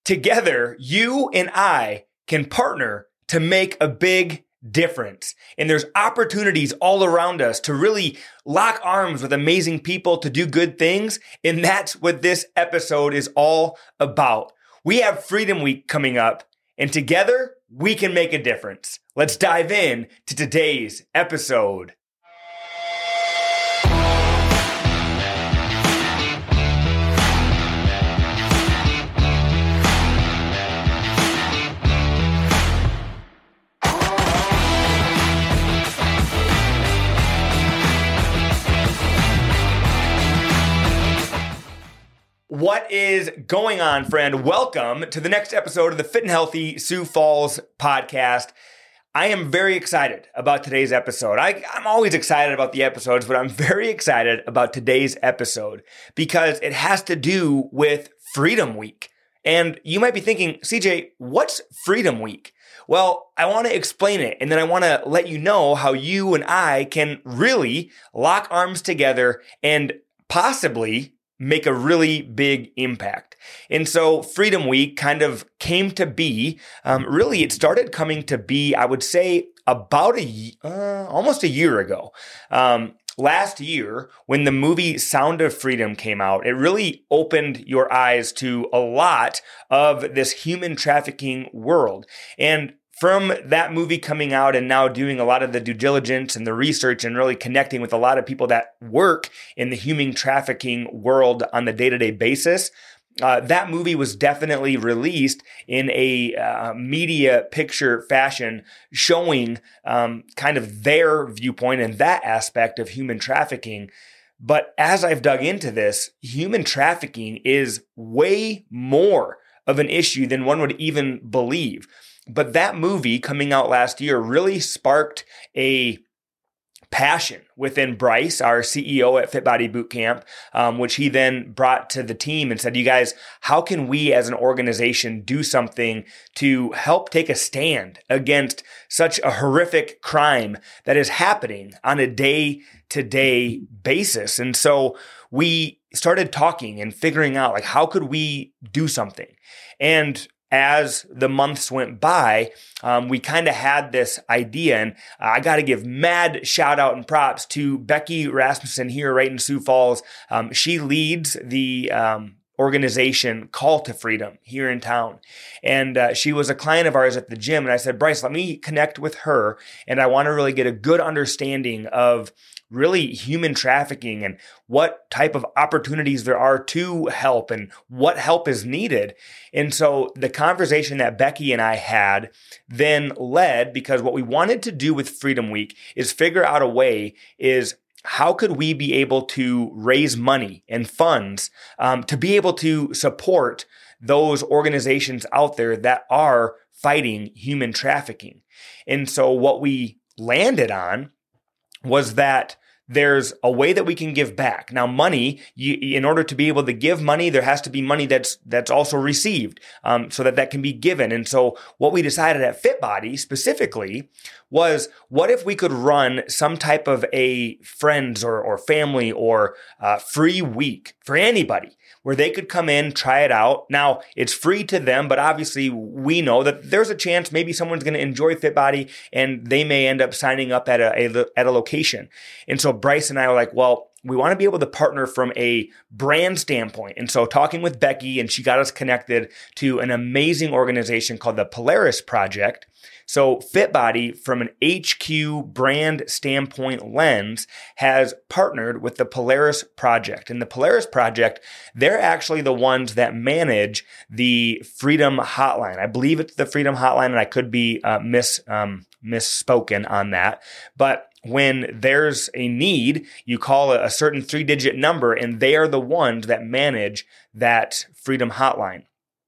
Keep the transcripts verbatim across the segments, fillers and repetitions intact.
Together, you and I can partner to make a big difference. And there's opportunities all around us to really lock arms with amazing people to do good things. And that's what this episode is all about. We have Freedom Week coming up, and together we can make a difference. Let's dive in to today's episode. What is going on, friend? Welcome to the next episode of the Fit and Healthy Sioux Falls podcast. I am very excited about today's episode. I, I'm always excited about the episodes, but I'm very excited about today's episode because it has to do with Freedom Week. And you might be thinking, C J, what's Freedom Week? Well, I want to explain it, and then I want to let you know how you and I can really lock arms together and possibly make a really big impact. And so Freedom Week kind of came to be, um, really it started coming to be, I would say about a, uh, almost a year ago. Um, last year, when the movie Sound of Freedom came out, it really opened your eyes to a lot of this human trafficking world. And from that movie coming out and now doing a lot of the due diligence and the research and really connecting with a lot of people that work in the human trafficking world on the day-to-day basis, uh, that movie was definitely released in a uh, media picture fashion showing um, kind of their viewpoint and that aspect of human trafficking. But as I've dug into this, human trafficking is way more of an issue than one would even believe. But that movie coming out last year really sparked a passion within Bryce, our C E O at Fit Body Bootcamp, um, which he then brought to the team and said, you guys, how can we as an organization do something to help take a stand against such a horrific crime that is happening on a day-to-day basis? And so we started talking and figuring out, like, how could we do something? And as the months went by, um, we kind of had this idea, and I got to give mad shout out and props to Becky Rasmussen here right in Sioux Falls. Um, she leads the um, organization Call to Freedom here in town. And uh, she was a client of ours at the gym. And I said, Bryce, let me connect with her. And I want to really get a good understanding of really human trafficking and what type of opportunities there are to help and what help is needed. And so the conversation that Becky and I had then led, because what we wanted to do with Freedom Week is figure out a way is how could we be able to raise money and funds um, to be able to support those organizations out there that are fighting human trafficking. And so what we landed on was that there's a way that we can give back. Now, money, you, in order to be able to give money, there has to be money that's that's also received, um, so that that can be given. And so what we decided at FitBody specifically was, what if we could run some type of a friends or, or family or uh, free week for anybody, where they could come in, try it out. Now, it's free to them, but obviously we know that there's a chance maybe someone's going to enjoy FitBody and they may end up signing up at a, a at a location. And so Bryce and I were like, well, we want to be able to partner from a brand standpoint. And so talking with Becky, and she got us connected to an amazing organization called the Polaris Project. So FitBody, from an H Q brand standpoint lens, has partnered with the Polaris Project. And the Polaris Project, they're actually the ones that manage the Freedom Hotline. I believe it's the Freedom Hotline, and I could be uh, mis um, misspoken on that. But when there's a need, you call a, a certain three-digit number, and they are the ones that manage that Freedom Hotline.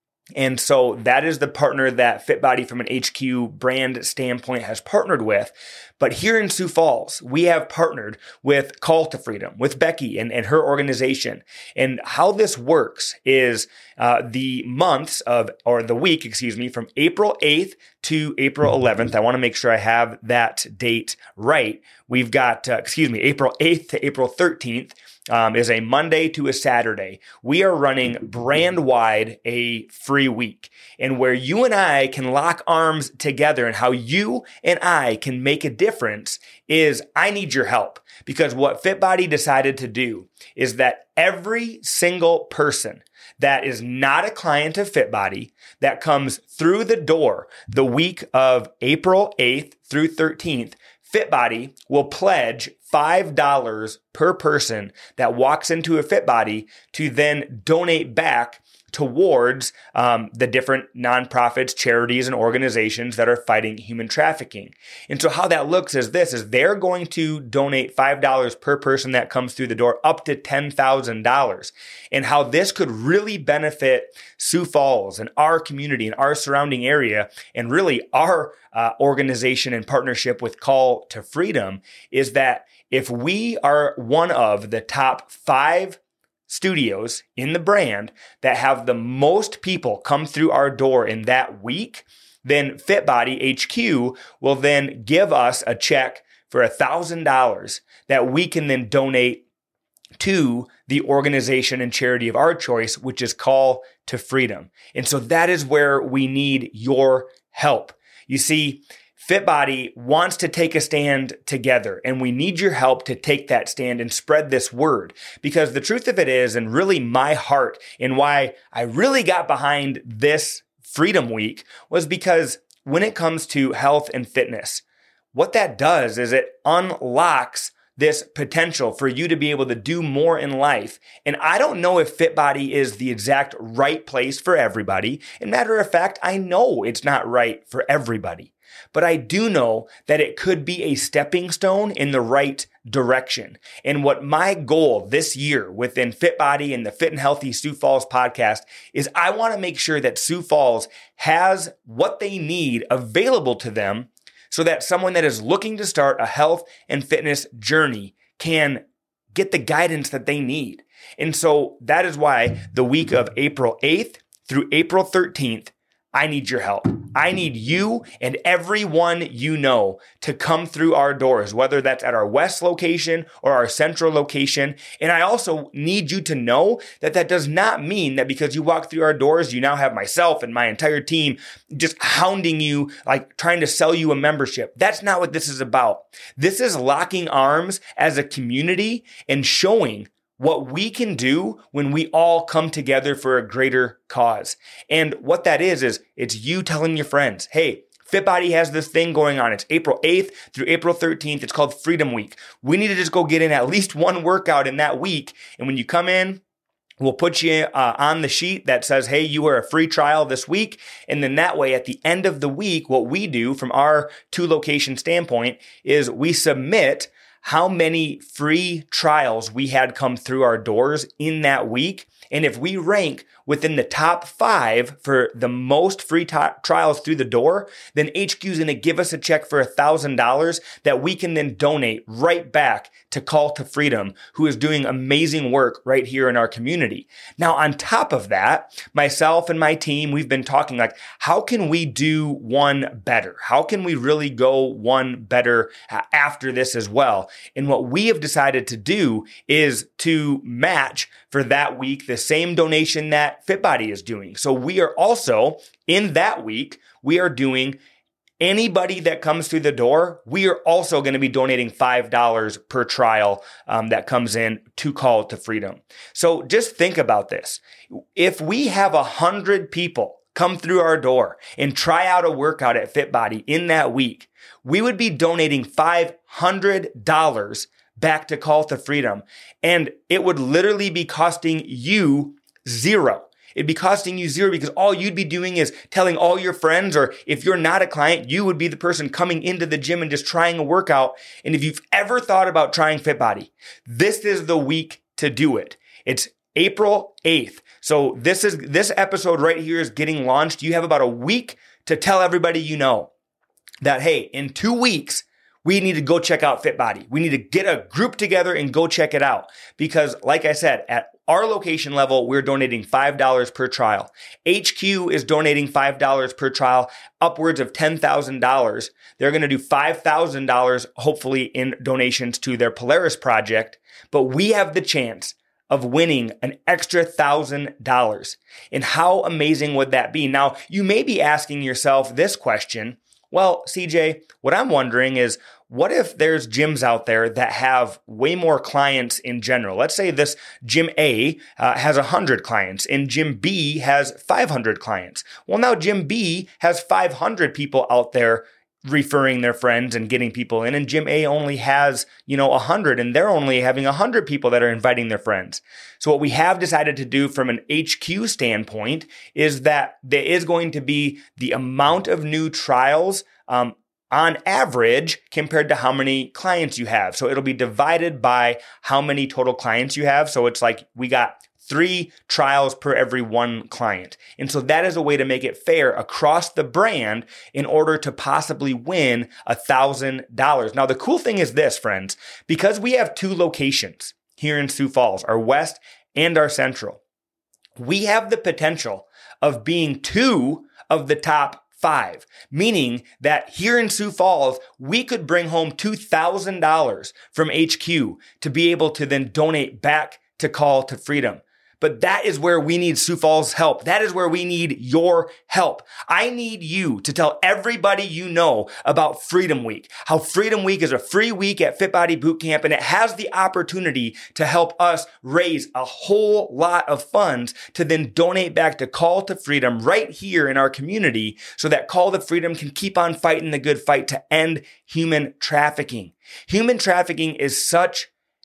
And so that is the partner that FitBody from an H Q brand standpoint has partnered with. But here in Sioux Falls, we have partnered with Call to Freedom, with Becky and, and her organization. And how this works is uh, the months of, or the week, excuse me, from April eighth to April eleventh. I want to make sure I have that date right. We've got, uh, excuse me, April eighth to April thirteenth. um, is a Monday to a Saturday. We are running brand-wide a free week, and where you and I can lock arms together, and how you and I can make a difference is I need your help. Because what FitBody decided to do is that every single person that is not a client of FitBody that comes through the door the week of April eighth through thirteenth, FitBody will pledge five dollars per person that walks into a FitBody to then donate back towards um, the different nonprofits, charities, and organizations that are fighting human trafficking. And so how that looks is this, is they're going to donate five dollars per person that comes through the door, up to ten thousand dollars. And how this could really benefit Sioux Falls and our community and our surrounding area, and really our uh, organization in partnership with Call to Freedom, is that if we are one of the top five studios in the brand that have the most people come through our door in that week, then FitBody H Q will then give us a check for one thousand dollars that we can then donate to the organization and charity of our choice, which is Call to Freedom. And so that is where we need your help. You see, FitBody wants to take a stand together, and we need your help to take that stand and spread this word. Because the truth of it is, and really my heart and why I really got behind this Freedom Week, was because when it comes to health and fitness, what that does is it unlocks this potential for you to be able to do more in life. And I don't know if FitBody is the exact right place for everybody. And matter of fact, I know it's not right for everybody. But I do know that it could be a stepping stone in the right direction. And what my goal this year within FitBody and the Fit and Healthy Sioux Falls podcast is, I want to make sure that Sioux Falls has what they need available to them so that someone that is looking to start a health and fitness journey can get the guidance that they need. And so that is why the week of April eighth through April thirteenth, I need your help. I need you and everyone you know to come through our doors, whether that's at our west location or our central location. And I also need you to know that that does not mean that because you walk through our doors, you now have myself and my entire team just hounding you, like trying to sell you a membership. That's not what this is about. This is locking arms as a community and showing what we can do when we all come together for a greater cause. And what that is, is it's you telling your friends, hey, FitBody has this thing going on. It's April eighth through April thirteenth. It's called Freedom Week. We need to just go get in at least one workout in that week. And when you come in, we'll put you uh, on the sheet that says, hey, you are a free trial this week. And then that way, at the end of the week, what we do from our two location standpoint is we submit how many free trials we had come through our doors in that week. And if we rank within the top five for the most free t- trials through the door, then H Q is going to give us a check for one thousand dollars that we can then donate right back to Call to Freedom, who is doing amazing work right here in our community. Now, on top of that, myself and my team, we've been talking like, how can we do one better? How can we really go one better uh, after this as well? And what we have decided to do is to match for that week the same donation that FitBody is doing. So we are also, in that week, we are doing anybody that comes through the door, we are also going to be donating five dollars per trial um, that comes in to Call to Freedom. So just think about this. If we have one hundred people come through our door and try out a workout at FitBody in that week, we would be donating five hundred dollars back to Call to Freedom. And it would literally be costing you zero. It'd be costing you zero because all you'd be doing is telling all your friends, or if you're not a client, you would be the person coming into the gym and just trying a workout. And if you've ever thought about trying FitBody, this is the week to do it. It's April eighth. So this is, this episode right here is getting launched. You have about a week to tell everybody you know that, hey, in two weeks, we need to go check out FitBody. We need to get a group together and go check it out. Because like I said, at Our location level, we're donating five dollars per trial. H Q is donating five dollars per trial, upwards of ten thousand dollars. They're going to do five thousand dollars, hopefully, in donations to their Polaris project. But we have the chance of winning an extra one thousand dollars. And how amazing would that be? Now, you may be asking yourself this question. Well, C J, what I'm wondering is, what if there's gyms out there that have way more clients in general? Let's say this gym A uh, has one hundred clients and gym B has five hundred clients. Well, now gym B has five hundred people out there referring their friends and getting people in, and gym A only has, you know, one hundred, and they're only having one hundred people that are inviting their friends. So what we have decided to do from an H Q standpoint is that there is going to be the amount of new trials um, on average compared to how many clients you have. So it'll be divided by how many total clients you have. So it's like we got three trials per every one client. And so that is a way to make it fair across the brand in order to possibly win one thousand dollars. Now, the cool thing is this, friends, because we have two locations here in Sioux Falls, our West and our Central, we have the potential of being two of the top five, meaning that here in Sioux Falls, we could bring home two thousand dollars from H Q to be able to then donate back to Call to Freedom. But that is where we need Sioux Falls' help. That is where we need your help. I need you to tell everybody you know about Freedom Week, how Freedom Week is a free week at Fit Body Bootcamp, and it has the opportunity to help us raise a whole lot of funds to then donate back to Call to Freedom right here in our community so that Call to Freedom can keep on fighting the good fight to end human trafficking. Human trafficking is such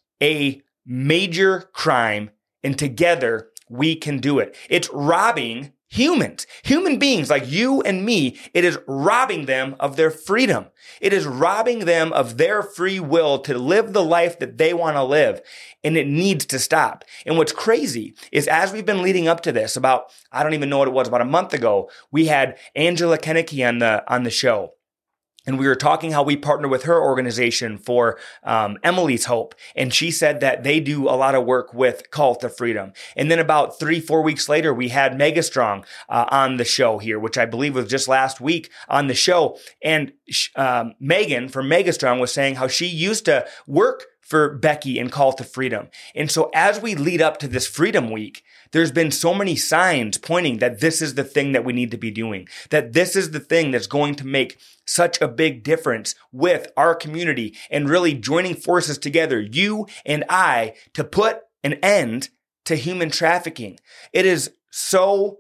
a major crime, and together we can do it. It's robbing humans, human beings like you and me. It is robbing them of their freedom. It is robbing them of their free will to live the life that they want to live. And it needs to stop. And what's crazy is as we've been leading up to this about, I don't even know what it was, about a month ago, we had Angela Kennecke on the, on the show. And we were talking how we partner with her organization for um, Emily's Hope. And she said that they do a lot of work with Call to Freedom. And then about three, four weeks later, we had Megastrong uh, on the show here, which I believe was just last week on the show. And um, Megan from Megastrong was saying how she used to work for Becky and Call to Freedom. And so as we lead up to this Freedom Week, there's been so many signs pointing that this is the thing that we need to be doing, that this is the thing that's going to make such a big difference with our community and really joining forces together, you and I, to put an end to human trafficking. It is so,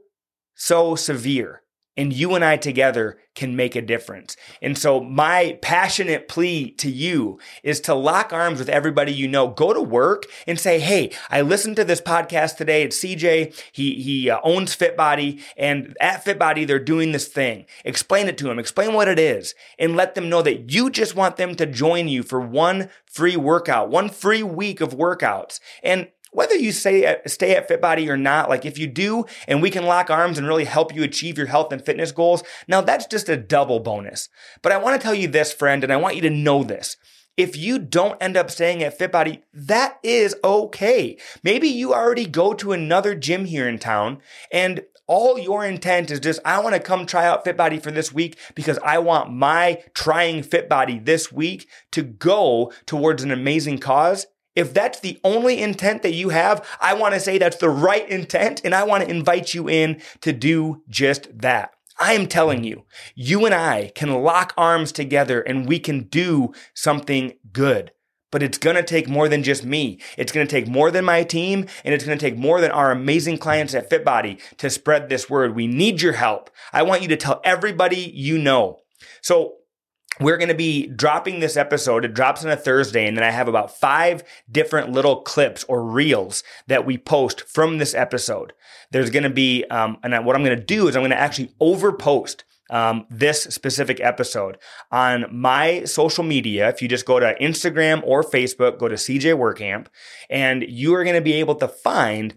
so severe. And you and I together can make a difference. And so my passionate plea to you is to lock arms with everybody you know. Go to work and say, hey, I listened to this podcast today. It's C J. He he uh, owns FitBody. And at FitBody, they're doing this thing. Explain it to him. Explain what it is. And let them know that you just want them to join you for one free workout, one free week of workouts. And whether you stay at, stay at FitBody or not, like if you do and we can lock arms and really help you achieve your health and fitness goals, now that's just a double bonus. But I want to tell you this, friend, and I want you to know this. If you don't end up staying at FitBody, that is okay. Maybe you already go to another gym here in town and all your intent is just, I want to come try out FitBody for this week because I want my trying FitBody this week to go towards an amazing cause. If that's the only intent that you have, I want to say that's the right intent, and I want to invite you in to do just that. I am telling you, you and I can lock arms together and we can do something good. But it's going to take more than just me. It's going to take more than my team, and it's going to take more than our amazing clients at FitBody to spread this word. We need your help. I want you to tell everybody you know. So we're going to be dropping this episode. It drops on a Thursday, and then I have about five different little clips or reels that we post from this episode. There's going to be, um, and what I'm going to do is I'm going to actually overpost um, this specific episode on my social media. If you just go to Instagram or Facebook, go to C J WorkCamp, and you are going to be able to find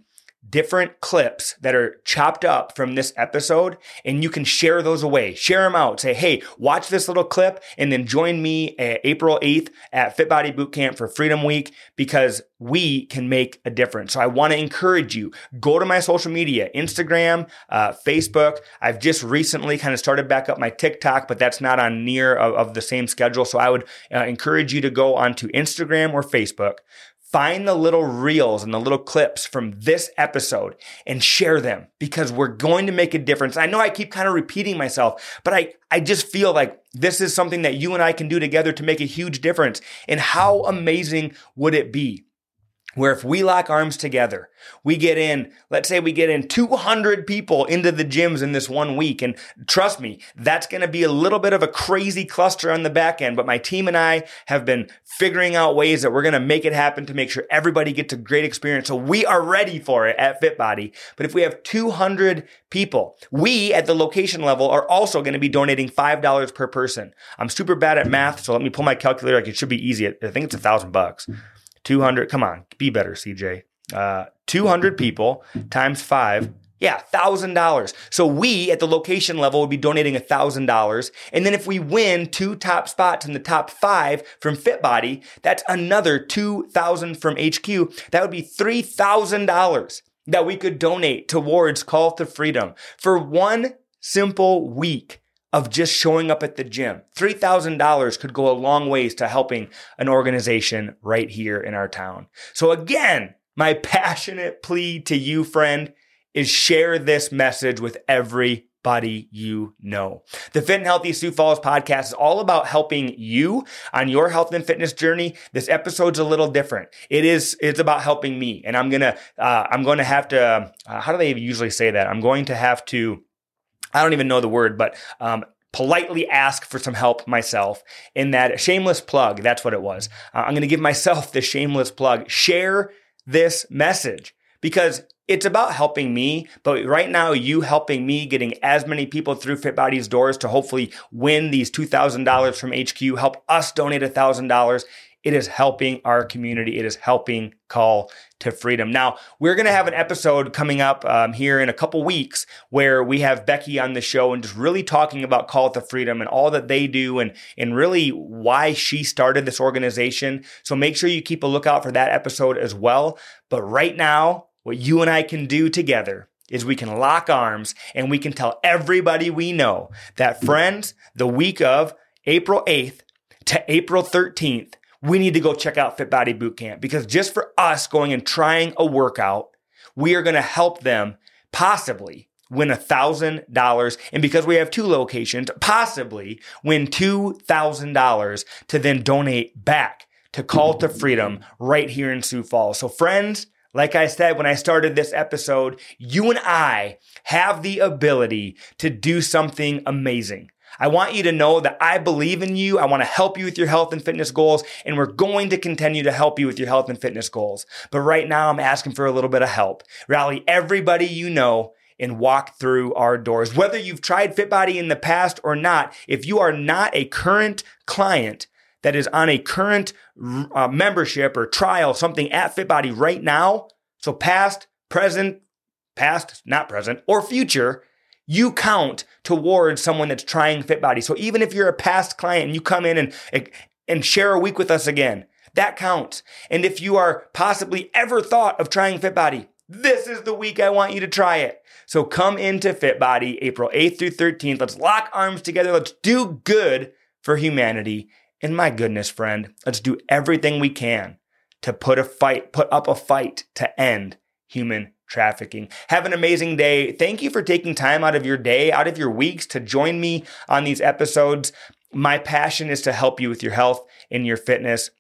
different clips that are chopped up from this episode, and you can share those away. Share them out. Say, hey, watch this little clip and then join me uh, April eighth at Fit Body Bootcamp for Freedom Week, because we can make a difference. So I want to encourage you, go to my social media, Instagram, uh, Facebook. I've just recently kind of started back up my TikTok, but that's not on near of, of the same schedule. So I would uh, encourage you to go onto Instagram or Facebook. Find the little reels and the little clips from this episode and share them, because we're going to make a difference. I know I keep kind of repeating myself, but I, I just feel like this is something that you and I can do together to make a huge difference. And how amazing would it be where if we lock arms together, we get in, let's say we get in two hundred people into the gyms in this one week. And trust me, that's going to be a little bit of a crazy cluster on the back end. But my team and I have been figuring out ways that we're going to make it happen to make sure everybody gets a great experience. So we are ready for it at FitBody. But if we have two hundred people, we at the location level are also going to be donating five dollars per person. I'm super bad at math, so let me pull my calculator. Like, it should be easy. I think it's a thousand bucks. two hundred, come on, be better, C J. Uh, two hundred people times five, yeah, one thousand dollars. So we at the location level would be donating one thousand dollars. And then if we win two top spots in the top five from FitBody, that's another two thousand dollars from H Q. That would be three thousand dollars that we could donate towards Call to Freedom for one simple week of just showing up at the gym. three thousand dollars could go a long ways to helping an organization right here in our town. So again, my passionate plea to you, friend, is share this message with everybody you know. The Fit and Healthy Sioux Falls podcast is all about helping you on your health and fitness journey. This episode's a little different. It is, it's about helping me. And I'm going to, uh, I'm going to have to, uh, how do they usually say that? I'm going to have to, I don't even know the word, but um, politely ask for some help myself in that shameless plug. That's what it was. Uh, I'm going to give myself the shameless plug. Share this message, because it's about helping me, but right now you helping me getting as many people through FitBody's doors to hopefully win these two thousand dollars from H Q, help us donate one thousand dollars. It is helping our community. It is helping Call to Freedom. Now, we're going to have an episode coming up um, here in a couple weeks where we have Becky on the show and just really talking about Call to Freedom and all that they do, and, and really why she started this organization. So make sure you keep a lookout for that episode as well. But right now, what you and I can do together is we can lock arms and we can tell everybody we know that, friends, the week of April eighth to April thirteenth, we need to go check out Fit Body Bootcamp, because just for us going and trying a workout, we are going to help them possibly win one thousand dollars. And because we have two locations, possibly win two thousand dollars to then donate back to Call to Freedom right here in Sioux Falls. So friends, like I said when I started this episode, you and I have the ability to do something amazing. I want you to know that I believe in you. I want to help you with your health and fitness goals, and we're going to continue to help you with your health and fitness goals. But right now, I'm asking for a little bit of help. Rally everybody you know and walk through our doors. Whether you've tried FitBody in the past or not, if you are not a current client that is on a current uh, membership or trial, something at FitBody right now, so past, present, past, not present, or future, you count towards someone that's trying FitBody. So even if you're a past client and you come in and, and share a week with us again, that counts. And if you are possibly ever thought of trying FitBody, this is the week I want you to try it. So come into FitBody April eighth through thirteenth. Let's lock arms together. Let's do good for humanity. And my goodness, friend, let's do everything we can to put a fight, put up a fight to end human trafficking. Have an amazing day. Thank you for taking time out of your day, out of your weeks to join me on these episodes. My passion is to help you with your health and your fitness.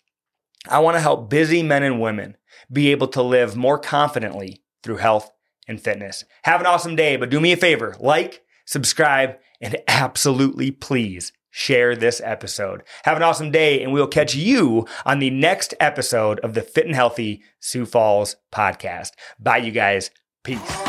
I want to help busy men and women be able to live more confidently through health and fitness. Have an awesome day, but do me a favor, like, subscribe, and absolutely please share this episode. Have an awesome day, and we'll catch you on the next episode of the Fit and Healthy Sioux Falls podcast. Bye, you guys. Peace.